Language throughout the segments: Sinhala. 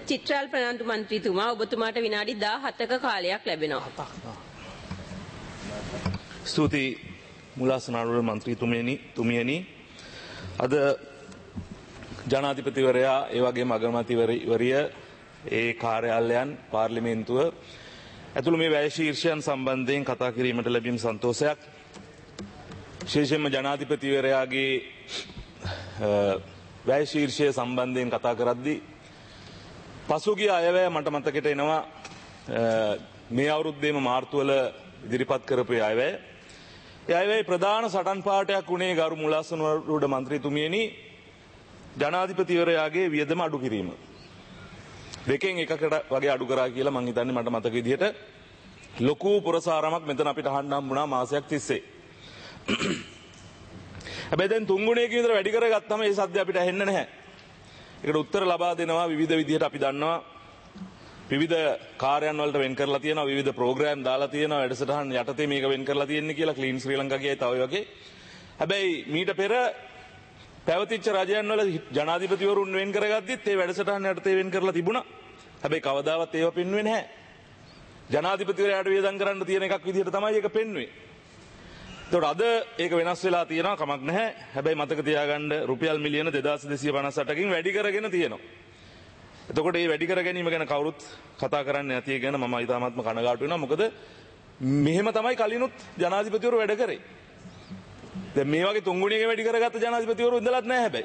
චිත්‍රාල් ප්‍රනාන්දු මන්ත්‍රීතුමා ඔබතුමාට විනාඩි 17ක කාලයක් ලැබෙනවා. ස්තුතියි මුලාසනාරුව මන්ත්‍රීතුමියනි අද ජනාධිපතිවරයා ඒ වගේම අගමැතිවරිය ඒ කාර්යාලයන් පාර්ලිමේන්තුව ඇතුළු මේ වැය ශීර්ෂයන් සම්බන්ධයෙන් කතා කිරීමට ලැබීම සන්තෝෂයක්. විශේෂයෙන්ම ජනාධිපතිවරයාගේ වැය ශීර්ෂය සම්බන්ධයෙන් කතා කරද්දී පසුගිය අයවැය මට මතකයට එනවා මේ අවුරුද්දේම මාර්තුවල ඉදිරිපත් කරපු අයවැය. ඒ අයවැය ප්‍රධාන සටන් පාඨයක් වුණේ ගරු මුලාසනාරුව මන්ත්‍රීතුමියනි ජනාධිපතිවරයාගේ වියදම අඩු කිරීම. දෙකෙන් එකකට වගේ අඩු කරා කියලා මං හිතන්නේ මට මතක විදිහට ලොකු පුරසාරමක් මෙතන අපිට අහන්න හම්බුණා මාසයක් තිස්සේ. හැබැයි දැන් තුන් ගුණයකින් විතර වැඩි කරගත්තාම ඒ සද්ද අපිට ඇහෙන්නේ නැහැ. ඒකට උත්තර ලබා දෙනවා විවිධ විදිහට අපි දන්නවා විවිධ කාර්යයන් වලට වෙන් කරලා තියෙනවා විවිධ ප්‍රෝග්‍රෑම් දාලා තියෙනවා වැඩසටහන් යටතේ මේක වෙන් කරලා තියෙන්නේ කියලා ක්ලීන් ශ්‍රී ලංකා කියයි තව වගේ. හැබැයි මීට පෙර පැවතිච්ච රජයන් වල ජනාධිපතිවරුන් වෙන් කරගත්තත් ඒ වැඩසටහන යටතේ වෙන් කරලා තිබුණා. හැබැයි කවදාවත් ඒව පෙන්වුවේ නැහැ. ජනාධිපතිවරයාට වියදම් කරන්න තියෙන එකක් විදිහට තමයි ඒක පෙන්වුවේ. ඒකට අද ඒක වෙනස් වෙලා තියෙනවා කමක් නැහැ. හැබැයි මතක තියාගන්න රුපියල් මිලියන 2258කින් වැඩි කරගෙන තියෙනවා. එතකොට මේ වැඩි කර ගැනීම ගැන කවුරුත් කතා කරන්නේ නැති එක ගැන මම ඉතාමත්ම කනගාටු වෙනවා. මොකද මෙහෙම තමයි කලිනුත් ජනාධිපතිවරු වැඩ කරේ. දැන් මේ වගේ තුන් ගුණයකින් වැඩි කරගත්ත ජනාධිපතිවරු ඉඳලත් නැහැ හැබැයි.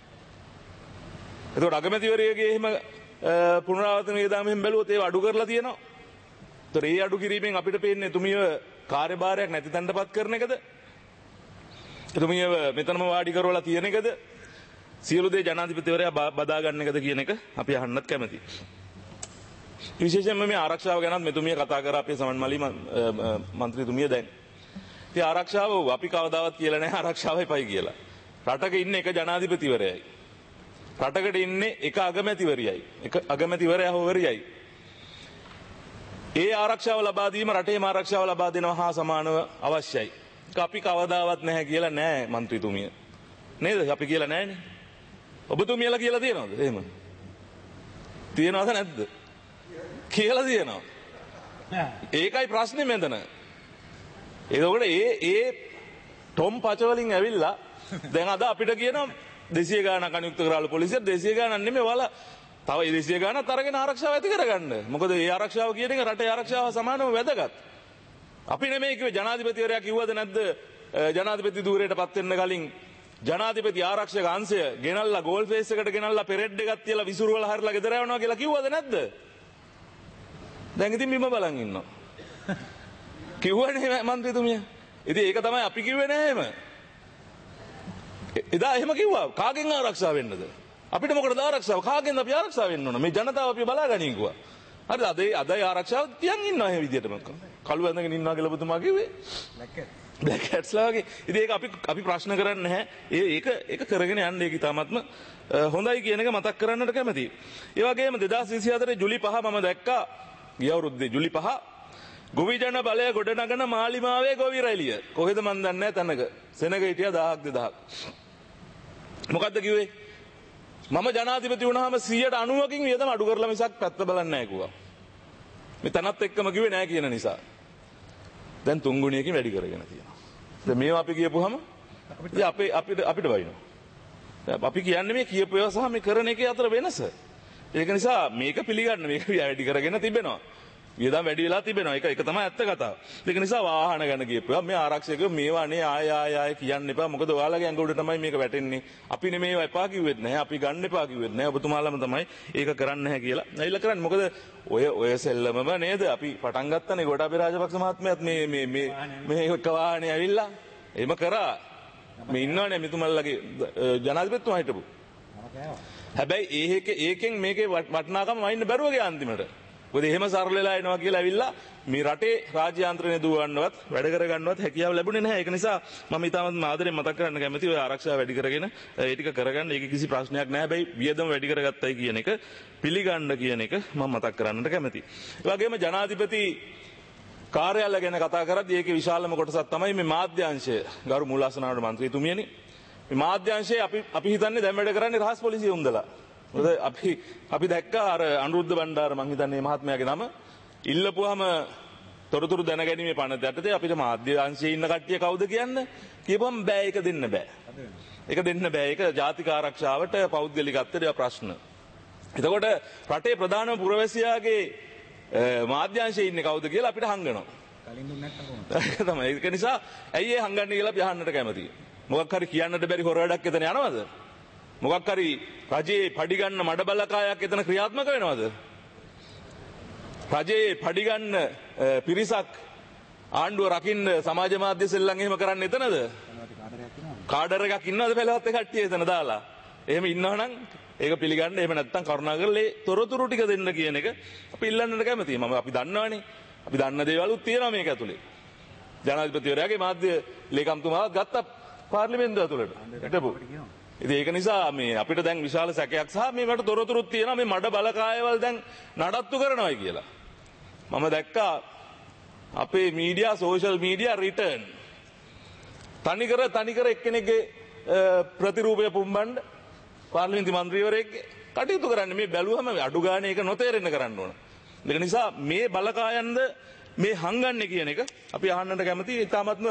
එතකොට අගමැතිවරයාගේ එහෙම පුනරාවර්තන වියදම් එහෙම බැලුවොත් ඒව අඩු කරලා තියෙනවා. ඒතර ඒ අඩු කිරීමෙන් අපිට පේන්නේ එතුමිය කාර්යභාරයක් නැති තැනටපත් කරන එකද? එතුමිය මෙතනම වාඩි කරවලා තියෙන එකද? සියලු දේ ජනාධිපතිවරයා බදා ගන්න එකද කියන එක අපි අහන්නත් කැමතියි. විශේෂයෙන්ම මේ ආරක්ෂාව ගැනත් මෙතුමිය කතා කරා අපේ සමන්මලි මන්ත්‍රීතුමිය දැන්. ඉතින් ආරක්ෂාව අපි කවදාවත් කියලා නැහැ ආරක්ෂාවයිපයි කියලා. රටක ඉන්නේ එක ජනාධිපතිවරයයි. රටකට ඉන්නේ එක අගමැතිවරයයි. එක අගමැතිවරයා හොවරියයි. ඒ ආරක්ෂාව ලබා දීම රටේම ආරක්ෂාව ලබා දෙනවා හා සමානව අවශ්‍යයි. ඒක අපි කවදාවත් නැහැ කියලා නෑ මන්ත්‍රීතුමිය. නේද? අපි කියලා නෑනේ. ඔබතුමියලා කියලා තියෙනවද? එහෙම. තියෙනවද නැද්ද? කියලා තියෙනවා. ඒකයි ප්‍රශ්නේ මෙතන. ඒකෝට ඒ ටොම් පච වලින් ඇවිල්ලා දැන් අද අපිට කියනවා 200 ගාණක් අනුයුක්ත කරාලු පොලිසිය 200 ගාණක් නෙමෙයි වල තව 200 ගාණක් අරගෙන ආරක්ෂාව ඇති කරගන්න. මොකද මේ ආරක්ෂාව කියන එක රටේ ආරක්ෂාව සමානව වැදගත්. අපි නෙමෙයි කිව්වේ ජනාධිපතිවරයා කිව්වද නැද්ද ජනාධිපති ධූරයටපත් වෙන්න කලින් ජනාධිපති ආරක්ෂක අංශය ගෙනල්ලා ගෝල් ෆේස් එකට ගෙනල්ලා පෙරෙඩ් එකක් තියලා විසිරුවල හරිලා ගෙදර යවනවා කියලා කිව්වද නැද්ද? දැන් ඉතින් බිම බලන් ඉන්නවා. කිව්වනේ මන්ත්‍රීතුමිය. ඉතින් ඒක තමයි අපි කිව්වේ නෑ එහෙම. එදා එහෙම කිව්වා. කාගෙන් ආරක්ෂා වෙන්නද? අපිට මොකටද ආරක්ෂාව? කාගෙන්ද අපි ආරක්ෂා වෙන්න ඕන? මේ ජනතාව අපි බලාගනින් කිව්වා. හරිද? අද ආරක්ෂාව තියන් ඉන්නවා එහෙම විදියටම. කළු ඇඳගෙන ඉන්නවා කියලා ඔබතුමා කිව්වේ. බ්ලැක් කැට්ස්ලා වගේ. ඉතින් ඒක අපි ප්‍රශ්න කරන්නේ නැහැ. ඒක කරගෙන යන්න ඒක ඉතාමත්ම හොඳයි කියන එක මතක් කරන්නට කැමතියි. ඒ වගේම 2024 ජුලි 5 මම දැක්කා ගිය අවුරුද්දේ ජුලි 5 ගොවි ජන බලය ගොඩනගන මාලිමාවේ ගොවි රැළිය. කොහෙද මන් දන්නේ නැහැ තැනක. සෙනග හිටියා 1000ක් 2000ක්. මොකද්ද කිව්වේ? මම ජනාධිපති වුණාම 90%කින් වියදම අඩු කරලා මිසක් පැත්ත බලන්නේ නැහැ කිව්වා. මේ තනත් එක්කම කිව්වේ නැහැ කියන නිසා. දැන් තුන් ගුණයකින් වැඩි කරගෙන තියෙනවා. දැන් මේවා අපි කියපුවාම අපිට වයින්නවා. අපි කියන්නේ මේ කියපු ඒවා සහ මේ කරන එකේ අතර වෙනස. ඒක නිසා මේක පිළිගන්න මේක වැඩි කරගෙන තිබෙනවා. වියදම් වැඩි වෙලා තිබෙනවා. ඒක තමයි ඇත්ත කතාව. ඒක නිසා වාහන ගැන කියපුවා මේ ආරක්ෂකයෝ මේවා නේ ආය කියන්න එපා. මොකද ඔයාලගේ ඇඟ උඩ තමයි මේක වැටෙන්නේ. අපි නෙමේ ඒවා එපා කිව්වෙත් නැහැ. අපි ගන්න එපා කිව්වෙත් නැහැ. ඔබතුමාලම තමයි ඒක කරන්නේ නැහැ කියලා. නැයිලා කරන්නේ. මොකද ඔය සෙල්ලමම නේද? අපි පටන් ගත්තනේ ගෝඨාභය රාජපක්ෂ මහත්මයාත් මේ එක වාහනේ ඇවිල්ලා එහෙම කරා. මේ ඉන්නවනේ මෙතුමල්ලගේ ජනාධිපතිතුමා හිටපු. හැබැයි ඒකෙන් මේකේ වටිනාකම වයින්න බැරුව ගියා අන්තිමට. මොකද එහෙම සරල වෙලා එනවා කියලා ඇවිල්ලා මේ රටේ රාජ්‍ය යාන්ත්‍රණය දුවන්නවත් වැඩ කරගන්නවත් හැකියාව ලැබුණේ නැහැ. ඒක නිසා මම ඉතාමත් ආදරෙන් මතක් කරන්න කැමතියි ඔය ආරක්ෂාව වැඩි කරගෙන ඒ ටික කරගන්න. ඒක කිසි ප්‍රශ්නයක් නැහැ. හැබැයි වියදම වැඩි කරගත්තයි කියන එක පිළිගන්න කියන එක මම මතක් කරන්නට කැමතියි. ඒ වගේම ජනාධිපති කාර්යාලය ගැන කතා කරද්දී ඒකේ විශාලම කොටසක් තමයි මේ මාධ්‍යාංශය. ගරු මුලාසනාරුව මන්ත්‍රීතුමියනි මේ මාධ්‍යාංශයේ අපි හිතන්නේ දැන් වැඩ කරන්නේ රහස් පොලිසිය උන්දලා. අපි දැක්කා අර අනුරුද්ධ බණ්ඩාර මං හිතන්නේ මහත්මයාගේ නම ඉල්ලපුවාම තොරතුරු දැනගැනීමේ පනත යටතේ අපිට මාධ්‍ය අංශයේ ඉන්න කට්ටිය කවුද කියන්න කියපුවම බෑ ඒක දෙන්න බෑ. ඒක දෙන්න බෑ. ඒක ජාතික ආරක්ෂාවට පෞද්ගලිකත්වයට ප්‍රශ්න. එතකොට රටේ ප්‍රධාන පුරවැසියාගේ මාධ්‍යංශයේ ඉන්නේ කවුද කියලා අපිට හංගනවා. කලින් දුන්නේ නැත්නම් කොහොමද? තමයි. ඒක නිසා ඇයි ඒ හංගන්නේ කියලා අපි අහන්නට කැමතියි. මොකක් හරි කියන්නට බැරි හොර වැඩක් එතන යනවද? මොකක් හරි රජයේ පඩි ගන්න මඩ බලකායක් එතන ක්‍රියාත්මක වෙනවද? රජයේ පඩි ගන්න පිරිසක් ආණ්ඩුව රකින්න සමාජ මාධ්‍ය සෙල්ලම් එහෙම කරන්නේ එතනද? කාඩර් එකක් ඉන්නවද පළවත් කට්ටිය එතන දාලා? එහෙම ඉන්නවනම් ඒක පිළිගන්න. එහෙම නැත්නම් කරුණාකරලා ඒ තොරතුරු ටික දෙන්න කියන එක අපි ඉල්ලන්නට කැමතියි. අපි දන්නවනේ. අපි දන්න දේවලුත් තියෙනවා මේක ඇතුලේ. ජනාධිපතිවරයාගේ මාධ්‍ය ලේකම්තුමාවත් ගත්තා පාර්ලිමේන්තුව ඇතුළට. හිටපු. ඉතින් ඒක නිසා මේ අපිට දැන් විශාල සැකයක් සහ මේකට තොරතුරුත් තියෙනවා මේ මඩ බලකායවල දැන් නඩත්තු කරනවායි කියලා. මම දැක්කා අපේ මීඩියා සෝෂල් මීඩියා රිටර්න් තනිකර එක්කෙනෙක්ගේ ප්‍රතිරූපය පුම්බන්න පාර්ලිමේන්තු මන්ත්‍රීවරයෙක්ගේ කටයුතු කරන්නේ මේ බැලුවම අඩු ගානේ ඒක නොතේරෙන්න කරන්න ඕන. ඒක නිසා මේ බලකායන්ද මේ හංගන්නේ කියන එක අපි අහන්නට කැමතියි. ඉතාමත්ම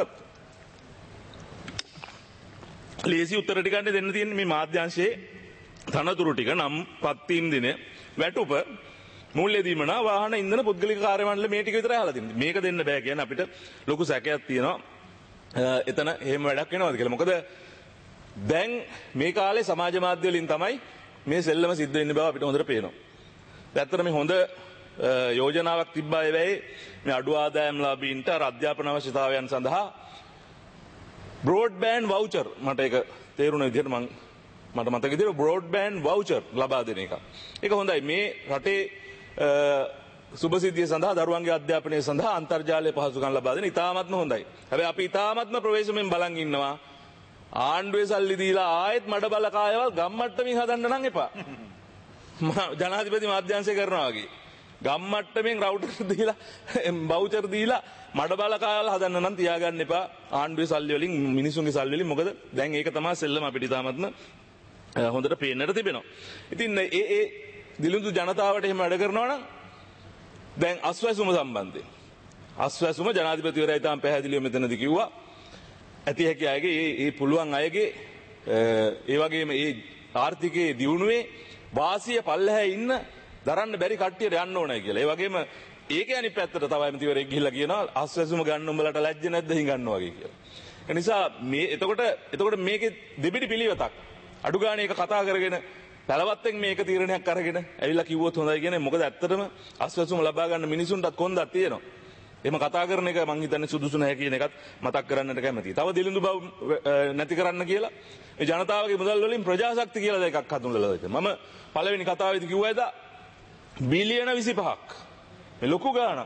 ලේසි උත්තර ටිකක් දෙන්න තියෙන්නේ මේ මාධ්‍යංශයේ තනතුරු ටික නම් පත්වීම් දින වැටුප මූල්‍ය දීමනා වාහන ඉන්ධන පුද්ගලික කාර්ය මණ්ඩල මේ ටික විතරයි අහලා තියෙන්නේ. මේක දෙන්න බෑ කියන්නේ අපිට ලොකු සැකයක් තියෙනවා. එතන එහෙම වැඩක් වෙනවද කියලා. මොකද දැන් මේ කාලේ සමාජ මාධ්‍ය වලින් තමයි මේ සෙල්ලම සිද්ධ වෙන්න බව අපිට හොඳට පේනවා. ඇත්තට මේ හොඳ යෝජනාවක් තිබ්බා ඒ වෙයි මේ අඩු ආදායම් ලාභීන්ට අධ්‍යාපන අවශ්‍යතාවයන් සඳහා බ්‍රෝඩ්බෑන්ඩ් වවුචර් මට ඒක තේරුණ විදිහට මට මතක විදිහට බ්‍රෝඩ්බෑන්ඩ් වවුචර් ලබා දෙන එක. ඒක හොඳයි. මේ රටේ සුබසිද්ධිය සඳහා දරුවන්ගේ අධ්‍යාපනය සඳහා අන්තර්ජාලය පහසුකම් ලබා දෙන ඉතාමත්ම හොඳයි. හැබැයි අපි ඉතාමත්ම ප්‍රවේශමෙන් බලන් ඉන්නවා ආණ්ඩුවේ සල්ලි දීලා ආයෙත් මඩ බලකායවල් ගම්මට්ටමින් හදන්න නම් එපා. ජනාධිපති මාධ්‍යංශය කරනවා වගේ. ගම්මට්ටමින් රවුටර් දීලා වවුචර් දීලා මඩ බලකායවල හදන්න නම් තියාගන්න එපා ආණ්ඩුවේ සල්ලි වලින් මිනිසුන්ගේ සල්ලි වලින්. මොකද දැන් ඒක තමයි සෙල්ලම අපිට ඉතාමත්ම හොඳට පේන්නට තිබෙනවා. ඉතින් ඒ දිලිඳු ජනතාවට එහෙම වැඩ කරනවා නම් දැන් අස්වැසුම සම්බන්ධයෙන් අස්වැසුම ජනාධිපතිවරයා ඉතාම පැහැදිලිව මෙතනදී කිව්වා ඇති හැකි අයගේ ඒ පුළුවන් අයගේ ඒ වගේම ඒ ආර්ථිකයේ දියුණුවේ වාසිය පල්ලෙහාේ ඉන්න දරන්න බැරි කට්ටියට යන්න ඕනයි කියලා. ඒ වගේම ඒකේ අනිත් පැත්තට තව ඇමතිවරයෙක් ගිහිල්ලා කියනවා අස්වැසුම ගන්න උඹලට ලැජ්ජ නැද්ද හිඟන්නවා වගේ කියලා. ඒ නිසා මේ එතකොට මේකේ දෙබිඩි පිළිවෙතක් අඩු ගානේ ඒක කතා කරගෙන පළවත්තෙන් මේක තීරණයක් අරගෙන ඇවිල්ලා කිව්වොත් හොඳයි කියන්නේ. මොකද ඇත්තටම අස්වැසුම ලබා ගන්න මිනිසුන්ටත් කොන්දක් තියෙනවා. එහෙම කතා කරන එක මං හිතන්නේ සුදුසු නැහැ කියන එකත් මතක් කරන්නට කැමතියි. තව දිලිඳු බව නැති කරන්න කියලා මේ ජනතාවගේ මුදල් වලින් ප්‍රජාශක්ති කියලා දෙකක් හඳුන්වලා දෙනවා. මම පළවෙනි කතාවේදී කිව්වා එදා බිලියන 25ක් මේ ලොකු ගාණක්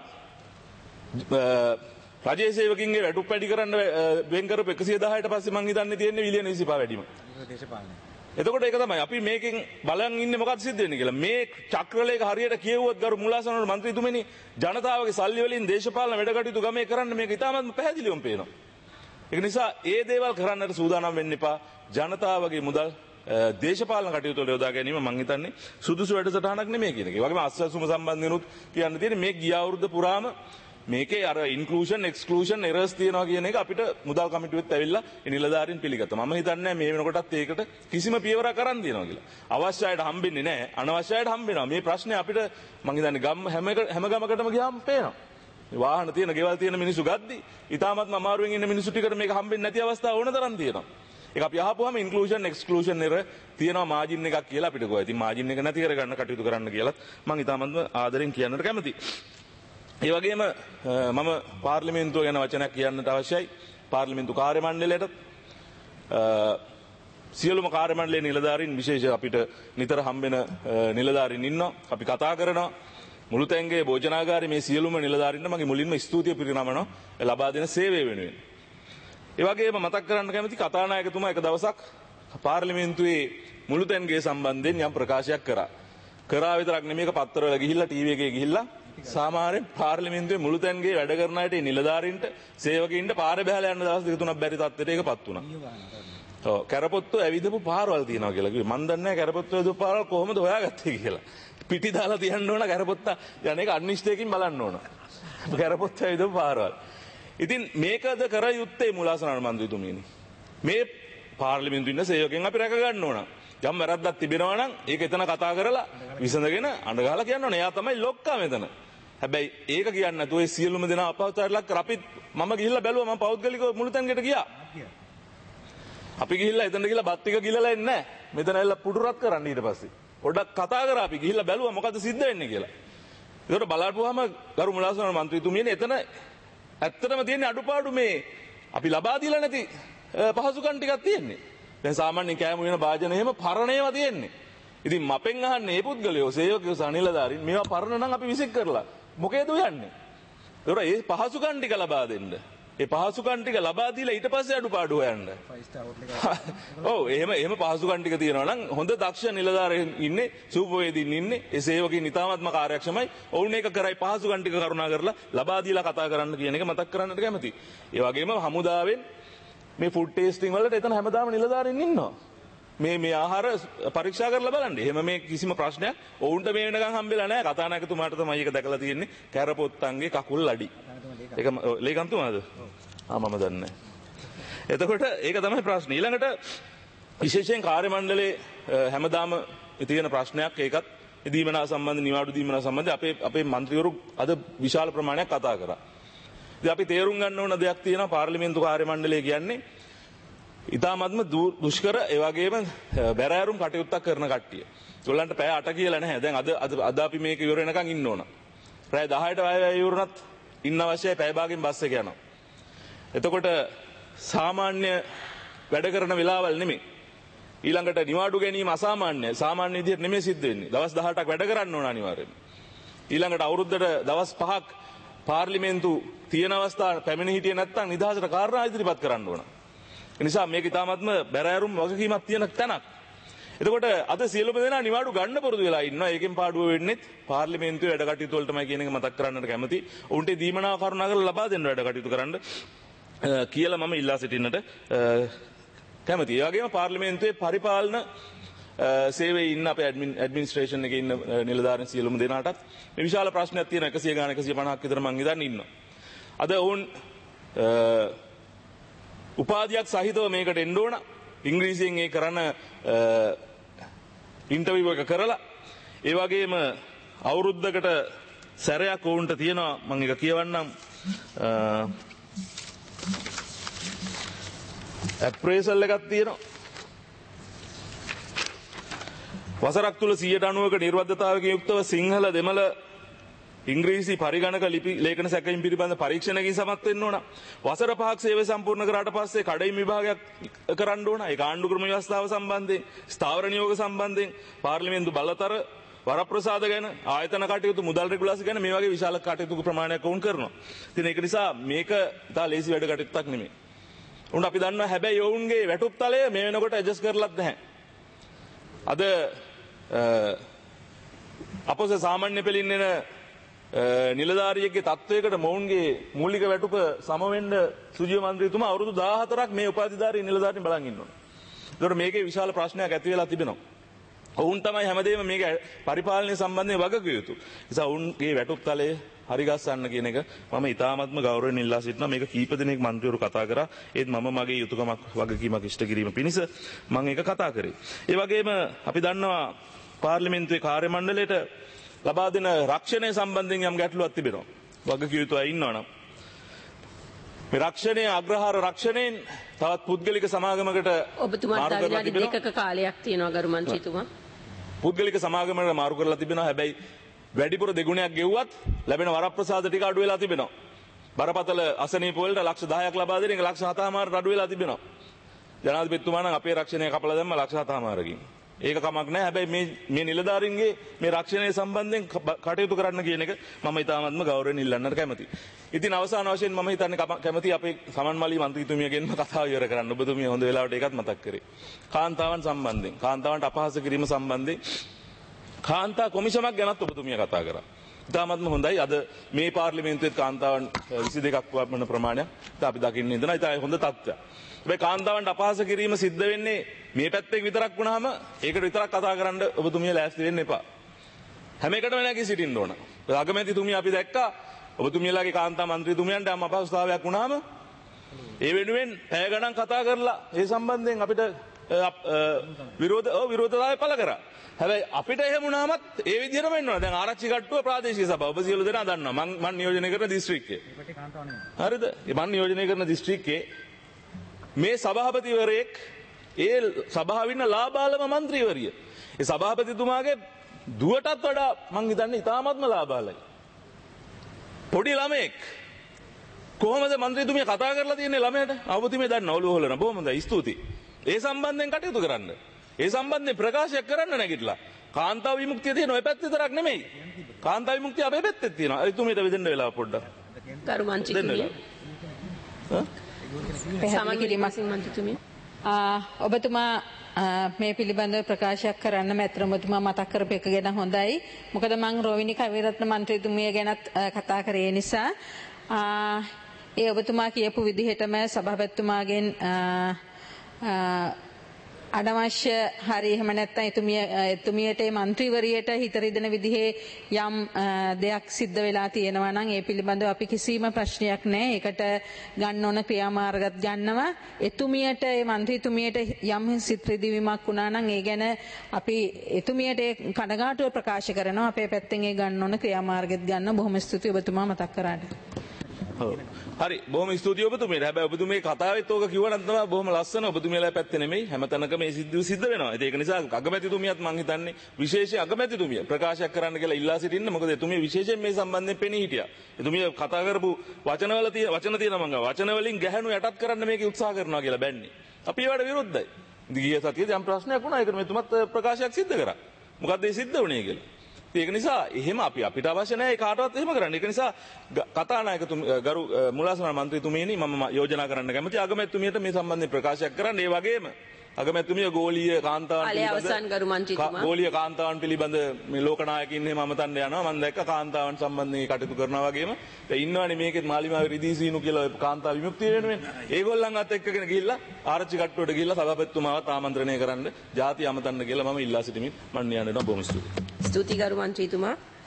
රජයේ සේවකින්ගේ වැටුප් වැඩි කරන්න වෙන් කරපු 110ට පස්සේ මං හිතන්නේ තියෙන්නේ බිලියන 25 වැඩිම. දේශපාලනය. එතකොට ඒක තමයි අපි මේකෙන් බලන් ඉන්නේ මොකක්ද සිද්ධ වෙන්නේ කියලා. මේ චක්‍රලේඛ හරියට කියවුවොත් ගරු මුලාසනවල മന്ത്രിතුමනි ජනතාවගේ සල්ලි වලින් දේශපාලන වැඩ කටයුතු ගමේ කරන්න මේක ඉතාමත්ම පැහැදිලිවම පේනවා. ඒක නිසා ඒ දේවල් කරන්නට සූදානම් වෙන්න එපා. ජනතාවගේ මුදල් දේශපාලන කටයුතු වල යොදා ගැනීම මං හිතන්නේ සුදුසු වැඩසටහනක් නෙමෙයි කියන එක. ඒ වගේම අස්වැසුම සම්බන්ධවෙනුත් කියන්න තියෙන්නේ මේ ගිය අවුරුද්ද පුරාම මේකේ අර ඉන්ක්ලූෂන් එක්ස්ක්ලූෂන් එරර්ස් තියෙනවා කියන එක අපිට මුදල් කමිටුවෙත් ඇවිල්ලා ඒ නිලධාරීන් පිළිගත්තා. මම හිතන්නේ මේ වෙනකොටත් ඒකට කිසිම පියවරක් අරන් තියනවා කියලා. අවශ්‍ය අයට හම්බෙන්නේ නැහැ. අනවශ්‍ය අයට හම්බෙනවා. මේ ප්‍රශ්නේ අපිට මං හිතන්නේ හැම ගමකටම ගියාම පේනවා. මේ වාහන තියෙන, ගෙවල් තියෙන මිනිස්සු ගද්දි ඉතාමත්ම අමාරුවෙන් ඉන්න මිනිස්සු ටිකට මේක හම්බෙන්නේ නැති අවස්ථා ඕන තරම් තියෙනවා. ඒක අපි අහපුවාම ඉන්ක්ලූෂන් එක්ස්ක්ලූෂන් එරර් තියෙනවා මාජින් එකක් කියලා අපිට ගොයි. ඉතින් මාජින් එක නැති කරගන්න කටයුතු කරන්න කියලා මං ඉතාමත්ම ආදරෙන් කියන්නට කැමතියි. ඒ වගේම මම පාර්ලිමේන්තුව ගැන වචනයක් කියන්නට අවශ්‍යයි. පාර්ලිමේන්තු කාර්ය මණ්ඩලයට සියලුම කාර්ය මණ්ඩලයේ නිලධාරීන් විශේෂ අපිට නිතර හම්බෙන නිලධාරීන් ඉන්නවා. අපි කතා කරනවා. මුළුතැන්ගේ භෝජනාගාරයේ මේ සියලුම නිලධාරීන්ට මගේ මුලින්ම ස්තුතිය පිරිනමනවා ලබා දෙන සේවය වෙනුවෙන්. ඒ වගේම මතක් කරන්න කැමති කතානායකතුමා එක දවසක් පාර්ලිමේන්තුවේ මුළුතැන්ගේ සම්බන්ධයෙන් යම් ප්‍රකාශයක් කරා විතරක් නෙමෙයි ඒක පත්තරවල ගිහිල්ලා ටීවී එකේ ගිහිල්ලා සාමාන්‍යයෙන් පාර්ලිමේන්තුවේ මුළුතැන්ගේ වැඩ කරන අයට නිලධාරීන්ට සේවකයින්ට පාරේ බහලා යන්න දවස් දෙක තුනක් බැරි තත්ත්වයට ඒකපත් වුණා. ඔව් කැරපොත්තු ඇවිදපු පාරවල් තියෙනවා කියලා කිව්වේ. මන් දන්නේ නැහැ කැරපොත්තු ඇවිදපු පාරවල් කොහොමද හොයාගත්තේ කියලා. පිටි දාලා තියන්න ඕන කැරපොත්ත යන එක අනිශ්චයකින් බලන්න ඕන. කැරපොත්තු ඇවිදපු පාරවල්. ඉතින් මේකද කර යුත්තේ මුලාසනාර මන්ත්‍රීතුමියනි. මේ පාර්ලිමේන්තුවේ ඉන්න සේවකයන් අපි රැක ගන්න ඕන. යම් වැරද්දක් තිබෙනවා නම් ඒක එතන කතා කරලා විසඳගෙන අඬ ගහලා කියන්න ඕනේ. එයා තමයි ලොක්කා මෙතන. හැබැයි ඒක කියන්නේ නැතුව ඒ සියලුම දෙනා අපහසුතාවයට ලක් කර අපිත් මම ගිහිල්ලා බැලුවා මම පෞද්ගලිකව මුළුතැන්ගේට ගියා. අපි ගිහිල්ලා එතනට ගිහිල්ලා බත් ටික ගිලලා එන්නේ නැහැ. මෙතන ඇවිල්ලා පුඩු රත් කරන්න ඊට පස්සේ. පොඩ්ඩක් කතා කරා අපි ගිහිල්ලා බැලුවා මොකද්ද සිද්ධ වෙන්නේ කියලා. ඒකට බලපුවාම ගරු මුලාසනාර මන්ත්‍රීතුමියනේ එතන ඇත්තටම තියෙන්නේ අඩුපාඩු මේ අපි ලබා දීලා නැති පහසුකම් ටිකක් තියෙන්නේ. දැන් සාමාන්‍ය කෑම වෙන භාජන එහෙම පරණ ඒවා තියෙන්නේ. ඉතින් මපෙන් අහන්නේ මේ පුද්ගලයෝ සේවකයෝ සනිලදාරින් මේවා පරණ නම් අපි විසික් කරලා මොකේද යන්නේ? ඒතොර ඒ පහසුකම් ටික ලබා දෙන්න. ඒ පහසුකම් ටික ලබා දීලා ඊට පස්සේ අඩුපාඩු හොයන්න. ඔව් එහෙම පහසුකම් ටික තියෙනවා නම් හොඳ දක්ෂ නිලධාරීන් ඉන්නේ සූපවේදීන් ඉන්නේ ඒ සේවකයන් ඉතාමත්ම කාර්යක්ෂමයි. ඔවුන් ඒක කරයි පහසුකම් ටික කරුණා කරලා ලබා දීලා කතා කරන්න කියන එක මතක් කරන්නට කැමතියි. ඒ වගේම හමුදාවෙන් මේ ෆුඩ් ටේස්ටිං වලට එතන හැමදාම නිලධාරීන් ඉන්නවා. මේ ආහාර පරීක්ෂා කරලා බලන්න. එහෙම මේ කිසිම ප්‍රශ්නයක් ඔවුන්ට මේ වෙනකන් හම්බෙලා නැහැ. කතානායකතුමාට තමයි ඒක දැකලා තියෙන්නේ. කැරපොත්තන්ගේ කකුල් අඩි. ඒක ලේකම්තුමාද? මම දන්නේ නැහැ. එතකොට ඒක තමයි ප්‍රශ්නේ. ඊළඟට විශේෂයෙන් කාර්ය මණ්ඩලයේ හැමදාම තියෙන ප්‍රශ්නයක් ඒකත් දීමනා සම්බන්ධ නිවාඩු දීමනා සම්බන්ධ අපේ മന്ത്രിවරු අද විශාල ප්‍රමාණයක් කතා කරා. ඉතින් අපි තේරුම් ගන්න ඕන දෙයක් තියෙනවා පාර්ලිමේන්තු කාර්ය මණ්ඩලය කියන්නේ ඉතාමත්ම දුෂ්කර ඒ වගේම බැරෑරුම් කටයුත්තක් කරන කට්ටිය. ඒගොල්ලන්ට පැය 8 කියලා නැහැ. දැන් අද අපි මේක ඉවර වෙනකන් ඉන්න ඕන. පැය 10ට වැය ඉවරනත් ඉන්න අවශ්‍යයි පැය භාගෙන් බස් එක යනවා. එතකොට සාමාන්‍ය වැඩ කරන වෙලාවල් නෙමෙයි. ඊළඟට නිවාඩු ගැනීම අසාමාන්‍යයි. සාමාන්‍ය විදිහට නෙමෙයි සිද්ධ වෙන්නේ. දවස් 18ක් වැඩ කරන්න ඕන අනිවාර්යයෙන්. ඊළඟට අවුරුද්දට දවස් 5ක් පාර්ලිමේන්තු තියෙන අවස්ථා පැමිණ හිටියේ නැත්නම් නිදහසට කාරණා ඉදිරිපත් කරන්න ඕන. ඒ නිසා මේක ඉතාමත්ම බැරෑරුම් වගකීමක් තියෙන තැනක්. එතකොට අද සියලුම දෙනා නිවාඩු ගන්න පුරුදු වෙලා ඉන්නවා. ඒකෙන් පාඩුව වෙන්නේ පාර්ලිමේන්තුවේ වැඩ කටයුතු වලටමයි කියන එක මතක් කරන්නට කැමතියි. උන්ට දීමනාව කරුණා කරලා ලබා දෙන්න වැඩ කටයුතු කරන්න කියලා මම ඉල්ලා සිටින්නට කැමතියි. ඒ වගේම පාර්ලිමේන්තුවේ පරිපාලන සේවයේ ඉන්න අපේ ඇඩ්මිනිස්ට්‍රේෂන් එකේ ඉන්න නිලධාරීන් සියලුම දෙනාටත් මේ විශාල ප්‍රශ්නයක් තියෙනවා. 100 ගාන 150ක් විතර මං ඉඳන් ඉන්නවා. අද ඔවුන් උපාධියක් සහිතව මේකට එන්න ඕන. ඉංග්‍රීසියෙන් ඒ කරන ඉන්ටර්විව් එක කරලා ඒ වගේම අවුරුද්දකට සැරයක් ඔවුන්ට තියෙනවා මම ඒක කියවන්නම් ඇප්‍රේසල් එකක් තියෙනවා. වසරක් තුල 190ක නිර්වද්‍යතාවකින් යුක්තව සිංහල දෙමළ ඉංග්‍රීසි පරිගණක ලිපි ලේඛන සැකයීම් පිළිබඳ පරීක්ෂණයකින් සමත් වෙන්න ඕන. වසර 5ක් සේවය සම්පූර්ණ කරාට පස්සේ කඩයිම් විභාගයක් කරන්න ඕන. ඒක ආණ්ඩු ක්‍රම ව්‍යවස්ථාව සම්බන්ධයෙන්, ස්ථාවර නියෝග සම්බන්ධයෙන්, පාර්ලිමේන්තු බලතර, වරප්‍රසාද ගැන, ආයතන කටයුතු, මුදල් රෙගුලාසි ගැන මේ වගේ විශාල කටයුතු ප්‍රමාණයක් වුන් කරනවා. ඉතින් ඒක නිසා මේක තා ලේසි වැඩ කටයුත්තක් නෙමෙයි. උන් අපි දන්නවා හැබැයි ඔවුන්ගේ වැටුප් තලය මේ වෙනකොට ඇඩ්ජස්ට් කරලත් නැහැ. අද අපොස සාමාන්‍ය පෙළින් එන නිලධාරියෙක්ගේ තත්වයකට මොවුන්ගේ මූලික වැටුප සමවෙන්න සුජීව මන්ත්‍රීතුමා අවුරුදු 14ක් මේ උපාධිධාරී නිලධාරීන් බලන් ඉන්නවා. ඒතකොට මේකේ විශාල ප්‍රශ්නයක් ඇති වෙලා තිබෙනවා. ඔවුන් තමයි හැමදේම මේක පරිපාලනය සම්බන්ධයෙන් වගකිය යුතු. නිසා ඔවුන්ගේ වැටුප් තලය හරි ගස්සන්න කියන එක මම ඉතාමත්ම ගෞරවයෙන් ඉල්ලා සිටිනවා. මේක කීප දෙනෙක් මන්ත්‍රීවරු කතා කරා. ඒත් මම මගේ යුතුයකමක් වගකීමක් ඉෂ්ට කිරීම පිණිස මම ඒක කතා කරේ. ඒ වගේම අපි දන්නවා පාර්ලිමේන්තුවේ කාර්ය මණ්ඩලයට ලබා දෙන රක්ෂණය සම්බන්ධයෙන් යම් ගැටලුවක් තිබෙනවා. වගකිය යුතු අය ඉන්නවනම් මේ රක්ෂණය අග්‍රහාර රක්ෂණයෙන් තවත් පුද්ගලික සමාගමකට ඔබතුමාට විනාඩි 2ක කාලයක් තියෙනවා ගරු මන්ත්‍රීතුමා. පුද්ගලික සමාගමකට මාරු කරලා තිබෙනවා. හැබැයි වැඩිපුර දෙගුණයක් ගෙව්වත් ලැබෙන වරප්‍රසාද ටික අඩු වෙලා තිබෙනවා. බරපතල අසනීප වලට ලක්ෂ 10ක් ලබා දෙන එක ලක්ෂ 7මාරට අඩු වෙලා තිබෙනවා. ජනාධිපතිතුමා නම් අපේ රක්ෂණය කපලා දැම්ම ලක්ෂ 7මාරකින්. ඒක කමක් නැහැ. හැබැයි මේ නිලධාරීන්ගේ මේ රක්ෂණය සම්බන්ධයෙන් කටයුතු කරන්න කියන එක මම ඉතාමත්ම ගෞරවයෙන් ඉල්ලන්නට කැමතියි. ඉතින් අවසාන වශයෙන් මම හිතන්නේ කැමතියි අපේ සමන්මලී මන්ත්‍රීතුමියගෙන්ම කතාව ඉවර කරන්න. ඔබතුමිය හොඳ වෙලාවට ඒකත් මතක් කරේ. කාන්තාවන් සම්බන්ධයෙන්, කාන්තාවන්ට අපහාස කිරීම සම්බන්ධයෙන් කාන්තා කොමිසමක් ගැනත් ඔබතුමිය කතා කරා. ඉතාමත්ම හොඳයි. අද මේ පාර්ලිමේන්තුවේ කාන්තාවන් 22ක් වන ප්‍රමාණයක් අපි දකින්න ඉඳලා ඉතින් හොඳ තත්ත්වයක්. හැබැයි කාන්තාවන්ට අපහාස කිරීම සිද්ධ වෙන්නේ මේ පැත්තෙන් විතරක් වුණාම ඒකට විතරක් කතා කරන්න ඔබතුමිය ලෑස්ති වෙන්න එපා. හැම එකටම නැගී සිටින්න ඕන. අගමැතිතුමිය අපි දැක්කා ඔබතුමියලාගේ කාන්තා මන්ත්‍රීතුමියන්ට යම් අපහසුතාවයක් වුණාම ඒ වෙනුවෙන් පැය ගණන් කතා කරලා ඒ සම්බන්ධයෙන් අපිට විරෝධතාවය පළ කරා. හැබැයි අපිට එහෙම වුණාමත් ඒ විදිහටම වෙන්න ඕන. දැන් ආරක්ෂි කට්ටුව ප්‍රාදේශීය සභාව ඔබ සියලු දෙනා දන්නවා. මම නියෝජනය කරන දිස්ත්‍රික්කයේ. හරිද? මම නියෝජනය කරන දිස්ත්‍රික්කයේ මේ සභාපතිවරයෙක් ඒ සභාවේ ඉන්න ලාබාලම മന്ത്രിවරිය. ඒ සභාපතිතුමාගේ දුවටත් වඩා මං හිතන්නේ ඉතාමත්ම ලාබාලයි. පොඩි ළමෙක් කොහොමද മന്ത്രിතුමිය කතා කරලා තියෙන්නේ ළමයට? අවුතුමිය දන්න ඔළුව හොලන. බොහොම හොඳයි. ස්තුතියි. ඒ සම්බන්ධයෙන් කටයුතු කරන්න. ඒ සම්බන්ධයෙන් ප්‍රකාශයක් කරන්න නැගිටලා. කාන්තාව විමුක්තිය තියෙන ඔය පැත්ත විතරක් නෙමෙයි. කාන්තාව විමුක්තිය අපේ පැත්තෙත් තියෙනවා. එතුමියට වෙදෙන්න වෙලාව පොඩ්ඩක්. ගරු මන්ත්‍රීතුමිය. මන්ත්‍රීතුමිය. ඔබතුමා මේ පිළිබඳව ප්‍රකාශයක් කරන්න මැතිතුමා මතක් කරපු එක ගැන හොඳයි. මොකද මම රෝවිනි කවිරත්න මන්ත්‍රීතුමිය ගැනත් කතා කරේ නිසා ඒ ඔබතුමා කියපු විදිහටම සභාපතිතුමාගෙන් අනවශ්‍ය හරි එහෙම නැත්නම් එතුමියට ඒ മന്ത്രിවරියට හිත රිදෙන විදිහේ යම් දෙයක් සිද්ධ වෙලා තියෙනවා නම් ඒ පිළිබඳව අපි කිසිම ප්‍රශ්නයක් නැහැ. ඒකට ගන්න ඕන ක්‍රියාමාර්ගත් ගන්නවා. එතුමියට ඒ മന്ത്രിතුමියට යම් සිත් රිදවීමක් වුණා නම් ඒ ගැන අපි එතුමියට කනගාටුව ප්‍රකාශ කරනවා. අපේ පැත්තෙන් ඒ ගන්න ඕන ක්‍රියාමාර්ගෙත් ගන්න. බොහොම ස්තුතියි ඔබතුමා මතක් කරාට. හරි බොහොම ස්තුතියි ඔබතුමියට. හැබැයි ඔබතුමිය කතාවෙත් ඕක කිව්වනම් තමයි බොහොම ලස්සන. ඔබතුමියලා පැත්තේ නෙමෙයි හැමතැනකම මේ සිද්ධ වෙනවා. ඒක නිසා අගමැතිතුමියත් මං හිතන්නේ විශේෂ අගමැතිතුමිය ප්‍රකාශයක් කරන්න කියලා ඉල්ලා සිටින්න. මොකද එතුමිය විශේෂයෙන් මේ සම්බන්ධයෙන් පෙනී හිටියා. එතුමිය කතා කරපු වචන තියෙනවා මං වචන වලින් ගැහණු යටත් කරන්න මේක උත්සාහ කරනවා කියලා බැන්නේ. අපි ඒවට විරුද්ධයි. ගිය සතියේදී යම් ප්‍රශ්නයක් වුණා. ඒකට මෙතුමත් ප්‍රකාශයක් සිද්ධ කරා. මොකද්ද ඒ සිද්ධ වුණේ කියලා. ඒක නිසා එහෙම අපිට අවශ්‍ය නැහැ ඒ කාටවත් එහෙම කරන්න. ඒක නිසා ගරු මුලාසන මන්ත්‍රීතුමියනි මම යෝජනා කරන්න කැමතියි අගමැතිතුමියට මේ සම්බන්ධයෙන් ප්‍රකාශයක් කරන්න. ඒ වගේම අගමැතිතුමිය ගෝලීය කාන්තාවන් ගෝලීය කාන්තාවන් පිළිබඳ මේ ලෝකනායකින් එහෙම අමතන්න යනවා. මම දැක්ක කාන්තාවන් සම්බන්ධයෙන් කටයුතු කරනවා වගේම දැන් ඉන්නවනේ මේකෙත් මාලිමාවේ රිදී සීනු කියලා කාන්තා විමුක්තිය වෙනුවෙන් ඒගොල්ලන්වත් එක්කගෙන ගිහිල්ලා ආරච්චි කට්ටුවට ගිහිල්ලා සභාපතිතුමාවත් ආමන්ත්‍රණය කරන්න ජාතිය අමතන්න කියලා මම ඉල්ලා සිටිමින් මම යන්න බොහොම ස්තුතියි. ස්තුතියි ගරු මන්ත්‍රීතුමා.